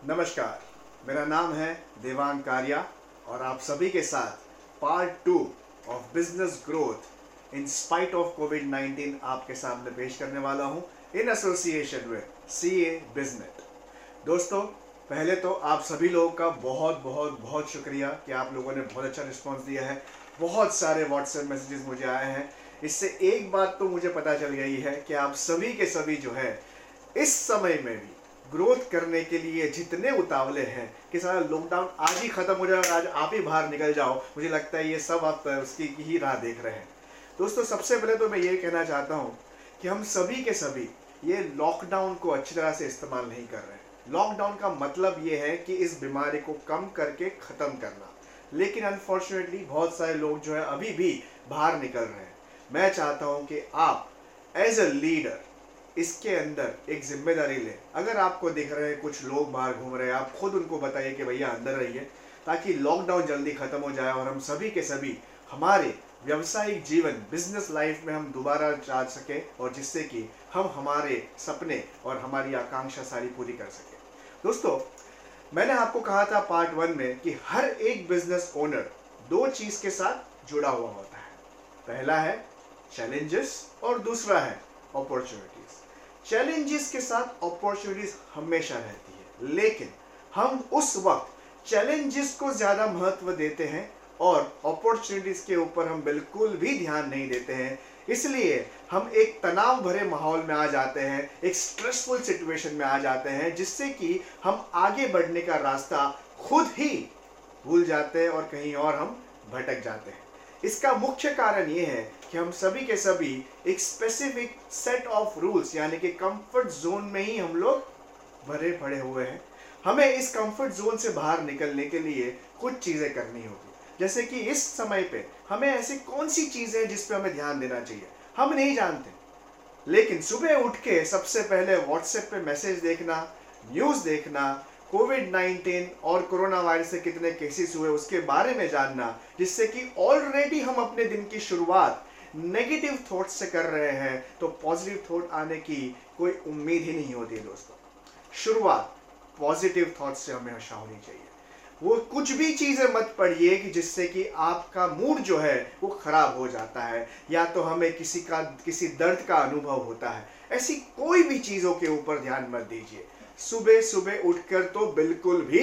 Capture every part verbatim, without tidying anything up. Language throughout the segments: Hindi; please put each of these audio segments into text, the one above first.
नमस्कार, मेरा नाम है देवांग कारिया और आप सभी के साथ part two of business growth in spite of COVID nineteen आपके सामने पेश करने वाला हूं इन एसोसिएशन विद सीए बिजनेट। दोस्तों, पहले तो आप सभी लोगों का बहुत बहुत बहुत शुक्रिया कि आप लोगों ने बहुत अच्छा रिस्पांस दिया है। बहुत सारे व्हाट्सएप मैसेजेस मुझे आए हैं। इससे एक बात तो मुझे पता चल गई है कि आप सभी के सभी जो है इस समय में भी ग्रोथ करने के लिए जितने उतावले हैं कि सारा लॉकडाउन आज ही खत्म हो जाए और आज आप ही बाहर निकल जाओ, मुझे लगता है ये सब आप उसकी ही राह देख रहे हैं। दोस्तों, सबसे पहले तो मैं ये कहना चाहता हूँ कि हम सभी के सभी ये लॉकडाउन को अच्छी तरह से इस्तेमाल नहीं कर रहे हैं। लॉकडाउन का मतलब ये है कि इस बीमारी को कम करके ख़त्म करना, लेकिन अनफॉर्चुनेटली बहुत सारे लोग जो है अभी भी बाहर निकल रहे हैं। मैं चाहता हूँ कि आप एज अ लीडर इसके अंदर एक जिम्मेदारी ले। अगर आपको दिख रहे हैं कुछ लोग बाहर घूम रहे हैं, आप खुद उनको बताइए कि भैया अंदर रहिए, ताकि लॉकडाउन जल्दी खत्म हो जाए और हम सभी के सभी हमारे व्यावसायिक जीवन बिजनेस लाइफ में हम दोबारा जा सके और जिससे कि हम हमारे सपने और हमारी आकांक्षा सारी पूरी कर सके। दोस्तों, मैंने आपको कहा था पार्ट वन में कि हर एक बिजनेस ओनर दो चीज के साथ जुड़ा हुआ होता है। पहला है चैलेंजेस और दूसरा है अपॉर्चुनिटीज। चैलेंजेस के साथ अपॉर्चुनिटीज हमेशा रहती है, लेकिन हम उस वक्त चैलेंजेस को ज्यादा महत्व देते हैं और अपॉर्चुनिटीज के ऊपर हम बिल्कुल भी ध्यान नहीं देते हैं। इसलिए हम एक तनाव भरे माहौल में आ जाते हैं, एक स्ट्रेसफुल सिचुएशन में आ जाते हैं, जिससे कि हम आगे बढ़ने का रास्ता खुद ही भूल जाते हैं और कहीं और हम भटक जाते हैं। इसका मुख्य कारण ये है कि हम सभी के सभी एक स्पेसिफिक सेट ऑफ रूल्स यानी कि कंफर्ट जोन में ही हम लोग भरे पड़े हुए हैं। हमें इस कंफर्ट जोन से बाहर निकलने के लिए कुछ चीजें करनी होगी। जैसे कि इस समय पे हमें ऐसी कौन सी चीजें हैं जिस पे हमें ध्यान देना चाहिए, हम नहीं जानते। लेकिन सुबह उठ के सबसे पहले व्हाट्सएप पे मैसेज देखना, न्यूज देखना, कोविड नाइन्टीन और कोरोना वायरस से कितने केसेस हुए उसके बारे में जानना, जिससे कि ऑलरेडी हम अपने दिन की शुरुआत नेगेटिव थॉट से कर रहे हैं तो पॉजिटिव थॉट आने की कोई उम्मीद ही नहीं होती है। दोस्तों, शुरुआत पॉजिटिव थॉट से हमेशा होनी चाहिए। वो कुछ भी चीजें मत पढ़िए कि जिससे कि आपका मूड जो है वो खराब हो जाता है या तो हमें किसी का किसी दर्द का अनुभव होता है। ऐसी कोई भी चीजों के ऊपर ध्यान मत दीजिए। सुबह सुबह उठकर तो बिल्कुल भी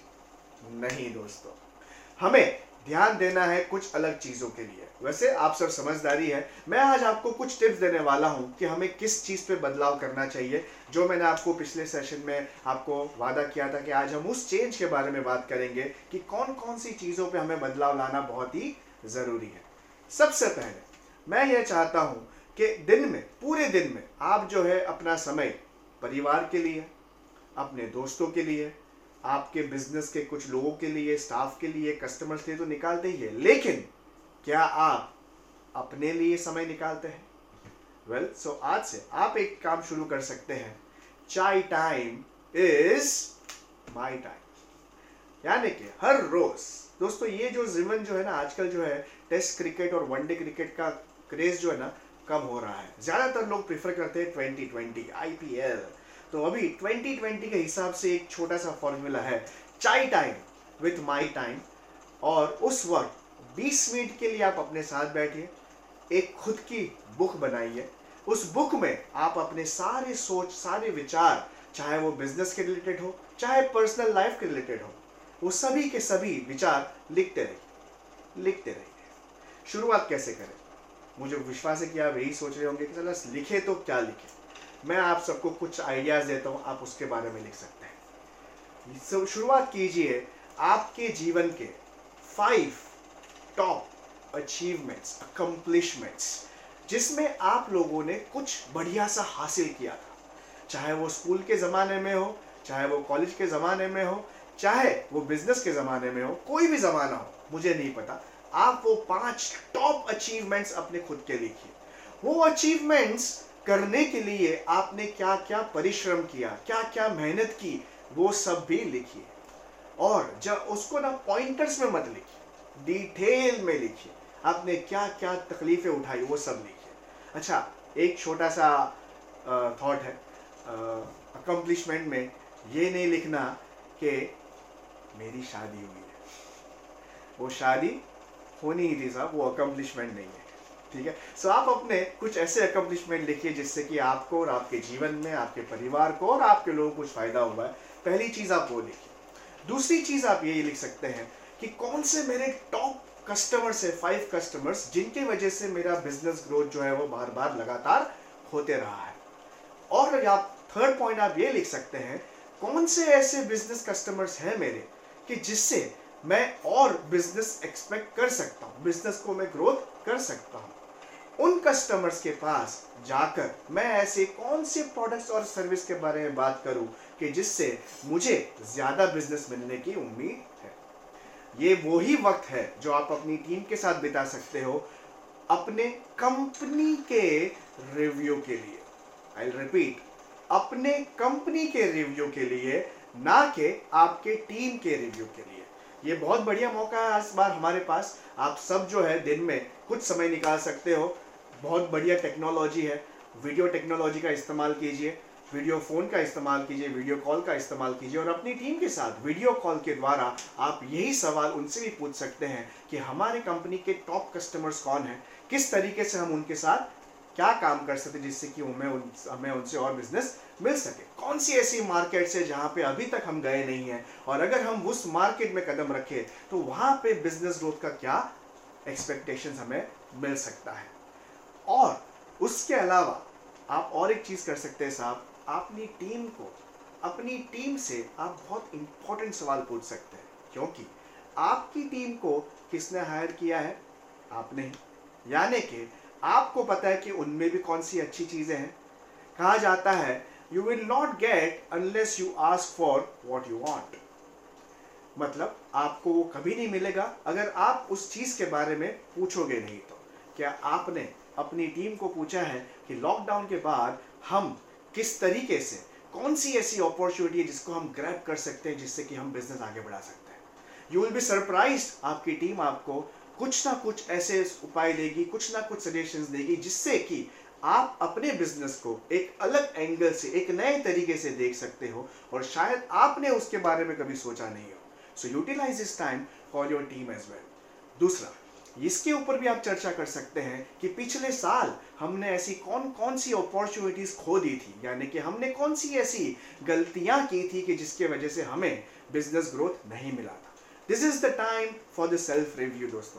नहीं। दोस्तों, हमें ध्यान देना है कुछ अलग चीजों के लिए। वैसे आप सब समझदारी है, मैं आज आपको कुछ टिप्स देने वाला हूं कि हमें किस चीज पे बदलाव करना चाहिए, जो मैंने आपको पिछले सेशन में आपको वादा किया था कि आज हम उस चेंज के बारे में बात करेंगे कि कौन कौन सी चीजों पे हमें बदलाव लाना बहुत ही जरूरी है। सबसे पहले मैं ये चाहता हूं कि दिन में पूरे दिन में आप जो है अपना समय परिवार के लिए, अपने दोस्तों के लिए, आपके बिजनेस के कुछ लोगों के लिए, स्टाफ के लिए, कस्टमर्स के लिए तो निकालते ही है, लेकिन क्या आप अपने लिए समय निकालते हैं? वेल well, सो so आज से आप एक काम शुरू कर सकते हैं। चाय टाइम इज माय टाइम, यानी कि हर रोज। दोस्तों, ये जो जीवन जो है ना आजकल जो है टेस्ट क्रिकेट और वनडे क्रिकेट का क्रेज जो है ना कम हो रहा है। ज्यादातर लोग प्रिफर करते हैं ट्वेंटी ट्वेंटी आईपीएल। तो अभी ट्वेंटी ट्वेंटी के हिसाब से एक छोटा सा फॉर्मूला है, चाय टाइम विथ माई टाइम। और उस वक्त बीस मिनट के लिए आप अपने साथ बैठिए, एक खुद की बुक बनाइए। उस बुक में आप अपने सारे सोच, सारे विचार, चाहे वो बिजनेस के रिलेटेड हो, चाहे पर्सनल लाइफ के रिलेटेड हो, वो सभी के सभी विचार लिखते रहिए लिखते रहिए। शुरुआत कैसे करें? मुझे विश्वास है कि आप यही सोच रहे होंगे कि चलो लिखे तो क्या लिखे। मैं आप सबको कुछ आइडियाज देता हूं, आप उसके बारे में लिख सकते हैं। so, शुरुआत कीजिए आपके जीवन के फाइव टॉप अचीवमेंट्स, अकम्प्लिशमेंट्स, जिसमें आप लोगों ने कुछ बढ़िया सा हासिल किया था। चाहे वो स्कूल के ज़माने में हो, चाहे वो कॉलेज के ज़माने में हो, चाहे वो बिजनेस के ज़माने में हो, कोई भी ज़माना हो, मुझे नहीं पता। आप वो पांच टॉप अचीवमेंट्स अपने खुद के लिखिए। वो अचीवमेंट्स करने के लिए आपने क्या क्या परिश्रम किया, क्या क्या मेहनत की, वो सब भी लिखिए। और जब उसको ना पॉइंटर्स में मत लिखिए, डिटेल में लिखिए। आपने क्या क्या तकलीफें उठाई वो सब लिखिए। अच्छा, एक छोटा सा थॉट है अकम्प्लिशमेंट में, ये नहीं लिखना कि मेरी शादी हुई है। वो शादी होनी ही थी साहब, वो अकम्पलिशमेंट नहीं है, ठीक है। सो आप अपने कुछ ऐसे अकम्पलिशमेंट लिखिए जिससे कि आपको और आपके जीवन में, आपके परिवार को और आपके लोगों को कुछ फायदा हुआ है। पहली चीज आप वो लिखिए। दूसरी चीज आप यही लिख सकते हैं कि कौन से मेरे टॉप कस्टमर्स है, फाइव कस्टमर्स, जिनके वजह से मेरा बिजनेस ग्रोथ जो है वो बार बार लगातार होते रहा है। और आप थर्ड पॉइंट आप ये लिख सकते हैं, कौन से ऐसे बिजनेस कस्टमर्स हैं मेरे कि जिससे मैं और बिजनेस एक्सपेक्ट कर सकता हूं, बिजनेस को मैं ग्रोथ कर सकता हूं। उन कस्टमर्स के पास जाकर मैं ऐसे कौन से प्रोडक्ट्स और सर्विस के बारे में बात करूं कि जिससे मुझे ज्यादा बिजनेस मिलने की उम्मीद है। ये वही वक्त है जो आप अपनी टीम के साथ बिता सकते हो अपने कंपनी के रिव्यू के लिए। आई विल रिपीट, अपने कंपनी के रिव्यू के लिए, ना कि आपके टीम के रिव्यू के लिए। ये बहुत बढ़िया मौका है इस बार हमारे पास। आप सब जो है दिन में कुछ समय निकाल सकते हो। बहुत बढ़िया टेक्नोलॉजी है, वीडियो टेक्नोलॉजी का इस्तेमाल कीजिए, वीडियो फोन का इस्तेमाल कीजिए, वीडियो कॉल का इस्तेमाल कीजिए और अपनी टीम के साथ वीडियो कॉल के द्वारा आप यही सवाल उनसे भी पूछ सकते हैं कि हमारे कंपनी के टॉप कस्टमर्स कौन हैं, किस तरीके से हम उनके साथ क्या काम कर सकते जिससे कि हमें उन हमें उनसे और बिजनेस मिल सके। कौन सी ऐसी मार्केट्स है जहां पे अभी तक हम गए नहीं हैं और अगर हम उस मार्केट में कदम रखें तो वहां पे बिजनेस ग्रोथ का क्या एक्सपेक्टेशंस हमें मिल सकता है। और उसके अलावा आप और एक चीज कर सकते हैं साहब, अपनी टीम को अपनी टीम से आप बहुत इंपॉर्टेंट सवाल पूछ सकते हैं, क्योंकि आपकी टीम को किसने हायर किया है? आपने ही। यानी कि आपको पता है कि उनमें भी कौन सी अच्छी चीजें हैं। कहा जाता है you will not get unless you ask for what you want. मतलब आपको वो कभी नहीं मिलेगा अगर आप उस चीज के बारे में पूछोगे नहीं तो। क्या आपने अपनी टीम को पूछा है कि लॉकडाउन के बाद हम किस तरीके से, कौन सी ऐसी अपॉर्चुनिटी है जिसको हम ग्रैब कर सकते हैं जिससे कि हम बिजनेस आगे बढ़ा सकते हैं? यू विल बी सरप्राइज्ड, आपकी टीम आपको कुछ ना कुछ ऐसे उपाय देगी, कुछ ना कुछ सजेशंस देगी जिससे कि आप अपने बिजनेस को एक अलग एंगल से, एक नए तरीके से देख सकते हो और शायद आपने उसके बारे में कभी सोचा नहीं हो। So utilise this time for your team as well. दूसरा, इसके ऊपर भी आप चर्चा कर सकते हैं कि पिछले साल हमने ऐसी कौन कौन सी अपॉर्चुनिटीज खो दी थी, यानी कि हमने कौन सी ऐसी गलतियां की थी कि जिसके वजह से हमें बिजनेस ग्रोथ नहीं मिला था। This is the time for the self review. दोस्तों,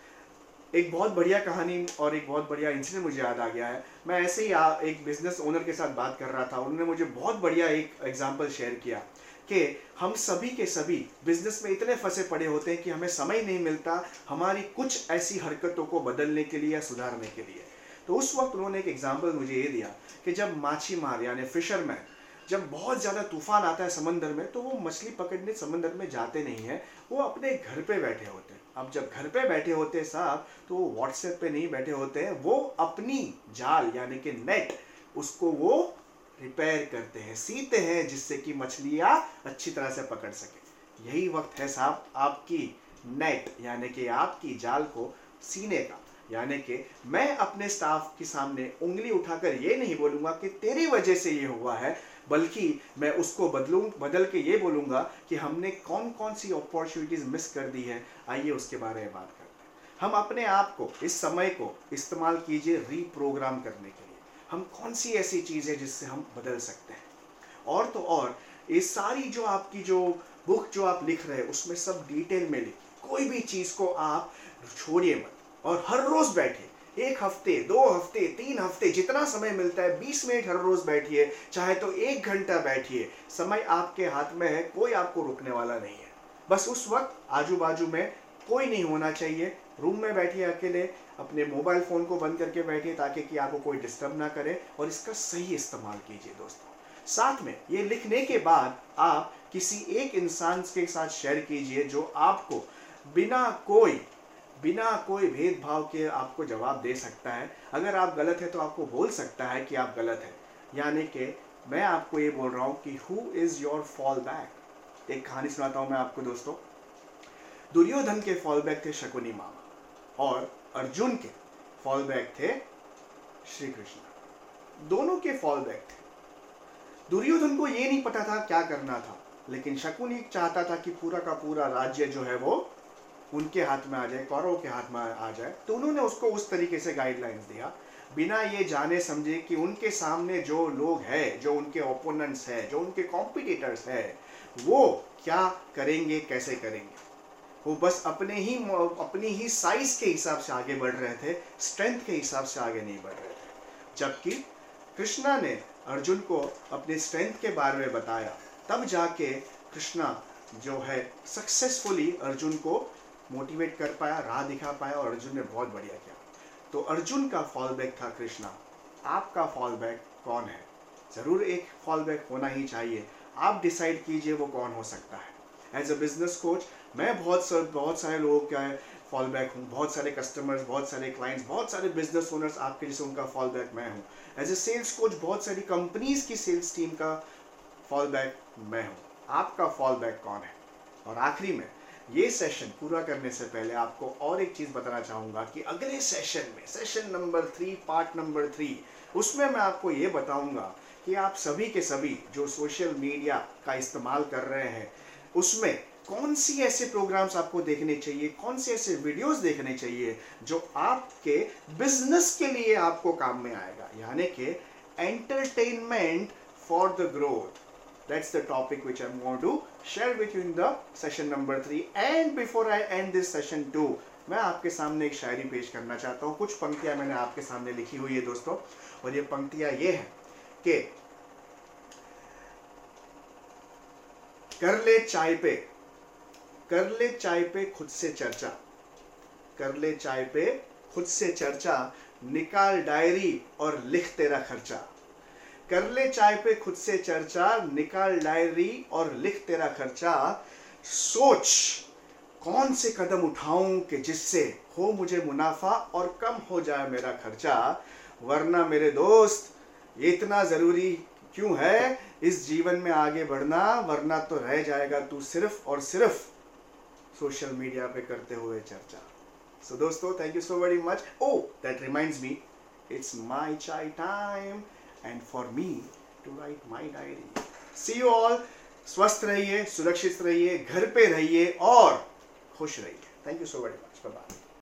एक बहुत बढ़िया कहानी और एक बहुत बढ़िया इंसिडेंट मुझे याद आ गया है। मैं ऐसे ही एक बिजनेस ओनर के साथ बात कर रहा था, उन्होंने मुझे बहुत बढ़िया एक एग्जांपल शेयर किया कि हम सभी के सभी बिजनेस में इतने फंसे पड़े होते हैं कि हमें समय नहीं मिलता हमारी कुछ ऐसी हरकतों को बदलने के लिए या सुधारने के लिए। तो उस वक्त उन्होंने एक एग्जांपल मुझे ये दिया कि जब माछी मार यानी फिशरमैन, जब बहुत ज़्यादा तूफान आता है समंदर में तो वो मछली पकड़ने समंदर में जाते नहीं हैं, वो अपने घर पे बैठे होते हैं। अब जब घर पे बैठे होते हैं साहब तो वो व्हाट्सएप पे नहीं बैठे होते हैं, वो अपनी जाल यानी कि नेट उसको वो रिपेयर करते हैं, सीते हैं जिससे कि मछलियाँ अच्छी तरह से पकड़ सके। यही वक्त है साहब आपकी नेट यानी कि आपकी जाल को सीने का। यानी कि मैं अपने स्टाफ के सामने उंगली उठाकर ये नहीं बोलूँगा कि तेरी वजह से ये हुआ है, बल्कि मैं उसको बदलूं बदल के ये बोलूँगा कि हमने कौन कौन सी अपॉर्चुनिटीज़ मिस कर दी है, आइए उसके बारे में बात करते हैं। हम अपने आप को, इस समय को इस्तेमाल कीजिए रीप्रोग्राम करने के लिए। हम कौन सी ऐसी चीज़ है जिससे हम बदल सकते हैं। और तो और ये सारी जो आपकी जो बुक जो आप लिख रहे हैं उसमें सब डिटेल में लिखिए, कोई भी चीज़ को आप छोड़िए मत। और हर रोज़ बैठिए, एक हफ्ते, दो हफ्ते, तीन हफ्ते, जितना समय मिलता है बीस मिनट हर रोज बैठिए, चाहे तो एक घंटा बैठिए। समय आपके हाथ में है, कोई आपको रोकने वाला नहीं है। बस उस वक्त आजू बाजू में कोई नहीं होना चाहिए। रूम में बैठिए अकेले, अपने मोबाइल फ़ोन को बंद करके बैठिए ताकि कि आपको कोई डिस्टर्ब ना करे और इसका सही इस्तेमाल कीजिए। दोस्तों, साथ में ये लिखने के बाद आप किसी एक इंसान के साथ शेयर कीजिए जो आपको बिना कोई बिना कोई भेदभाव के आपको जवाब दे सकता है। अगर आप गलत है तो आपको बोल सकता है कि आप गलत हैं। यानी कि मैं आपको ये बोल रहा हूँ कि who is your fallback. एक कहानी सुनाता हूँ मैं आपको दोस्तों। दुर्योधन के फॉल बैक थे शकुनी मामा और अर्जुन के फॉल बैक थे श्री कृष्ण। दोनों के फॉल बैक थे। दुर्योधन को ये नहीं पता था क्या करना था, लेकिन शकुनी चाहता था कि पूरा का पूरा राज्य जो है वो उनके हाथ में आ जाए, कौरव के हाथ में आ जाए। तो उन्होंने उसको उस तरीके से गाइडलाइंस दिया, बिना ये जाने समझे कि उनके सामने जो लोग हैं, जो उनके ओपोनेंट्स हैं, जो उनके कॉम्पिटिटर्स हैं, वो क्या करेंगे, कैसे करेंगे। वो बस अपने ही अपनी ही साइज के हिसाब से आगे बढ़ रहे थे, स्ट्रेंथ के हिसाब से आगे नहीं बढ़ रहे थे। जबकि कृष्णा ने अर्जुन को अपने स्ट्रेंथ के बारे में बताया, तब जाके कृष्णा जो है सक्सेसफुली अर्जुन को मोटिवेट कर पाया, राह दिखा पाया, और अर्जुन ने बहुत बढ़िया किया। तो अर्जुन का फॉल बैक था कृष्णा। आपका फॉल बैक कौन है? ज़रूर एक फॉल बैक होना ही चाहिए। आप डिसाइड कीजिए वो कौन हो सकता है। एज अ बिजनेस कोच मैं बहुत सर बहुत सारे लोगों का फॉल बैक हूँ, बहुत सारे कस्टमर्स, बहुत सारे क्लाइंट्स, बहुत सारे बिजनेस ओनर्स आपके जैसे उनका फॉल बैक मैं हूँ। एज ए सेल्स कोच बहुत सारी कंपनीज की सेल्स टीम का फॉल बैक मैं हूँ। आपका फॉल बैक कौन है? और आखिरी में ये सेशन पूरा करने से पहले आपको और एक चीज़ बताना चाहूँगा कि अगले सेशन में, session number three, part number three, उसमें मैं आपको ये बताऊँगा कि आप सभी के सभी जो सोशल मीडिया का इस्तेमाल कर रहे हैं, उसमें कौन सी ऐसे प्रोग्राम्स आपको देखने चाहिए, कौन से ऐसे वीडियोस देखने चाहिए जो आपके बिजनेस के लिए आपको काम में आएगा, यानी कि entertainment for the growth. That's the topic which I'm going to share with you in the session number three. And before I end this session two, मैं आपके सामने एक शायरी पेश करना चाहता हूँ। कुछ पंक्तियाँ मैंने आपके सामने लिखी हुई है दोस्तों, और ये पंक्तियाँ ये हैं कि कर ले चाय पे कर ले चाय पे खुद से चर्चा, कर ले चाय पे खुद से चर्चा, निकाल डायरी और लिख तेरा खर्चा। कर ले चाय पे खुद से चर्चा, निकाल डायरी और लिख तेरा खर्चा। सोच कौन से कदम उठाऊं कि जिससे हो मुझे मुनाफा और कम हो जाए मेरा खर्चा। वरना मेरे दोस्त ये इतना ज़रूरी क्यों है इस जीवन में आगे बढ़ना, वरना तो रह जाएगा तू सिर्फ और सिर्फ सोशल मीडिया पे करते हुए चर्चा। सो दोस्तों, thank you so very much. Oh that reminds me, it's my chai time and for me to write my diary. See you all. स्वस्थ रहिए, सुरक्षित रहिए, घर पे रहिए और खुश रहिए। Thank you so very much. Bye bye.